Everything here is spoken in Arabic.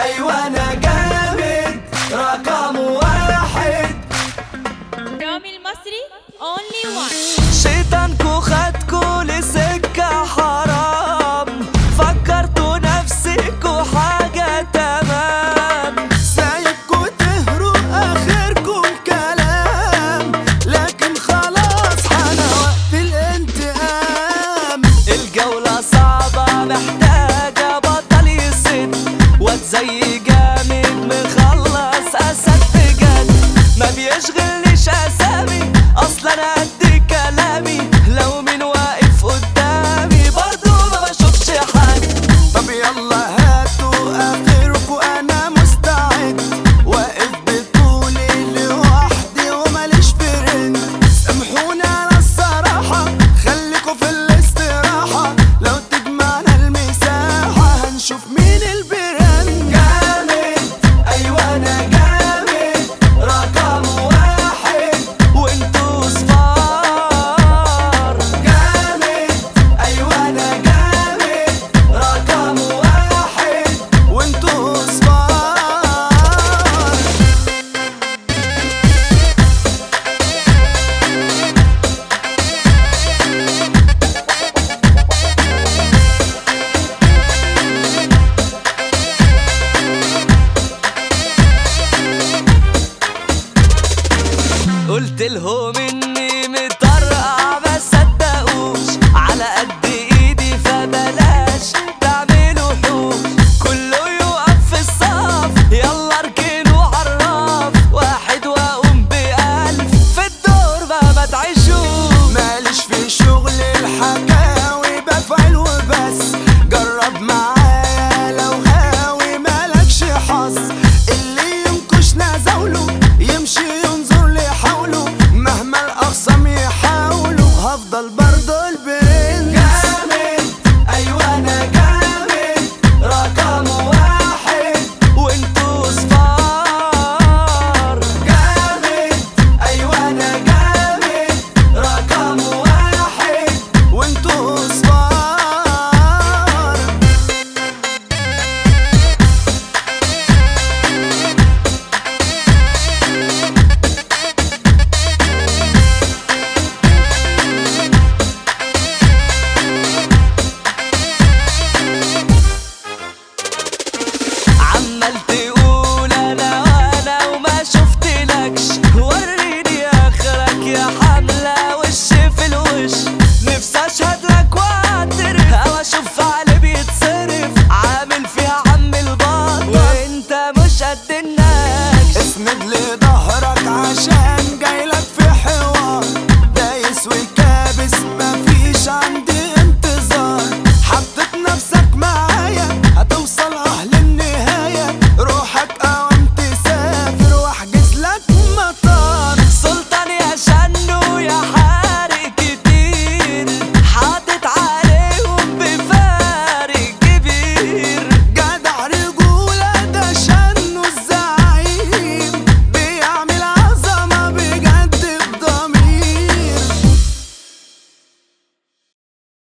ايوه انا جامد رقم واحد. رامي المصري only one. شيطانكو خدكو لسكة حرام، فكرتوا نفسكوا حاجة تمام، سايبكوا تهروا اخركم كلام، لكن خلاص حان وقت الانتقام. الجولة صعبة محتاجة بطل يسد، واد زي جامد مخلص اسد بجد، ما بيشغلنيش اسامي اصلا انا قد كلامي، لو مين واقف قدامي برضو ما بشوفش حد. طب يلا هاتوا اخركوا انا مستعد، واقف بطولي لوحدي وماليش فرند، سامحوني على الصراحة خليكوا في الاستراحة، لو تجمعنا المساحة هنشوف مين البراند. جامد ايوه انا جامد رقم واحد وانتوا صفار. جامد ايوه انا جامد رقم واحد وانتوا صفار. قلت لهم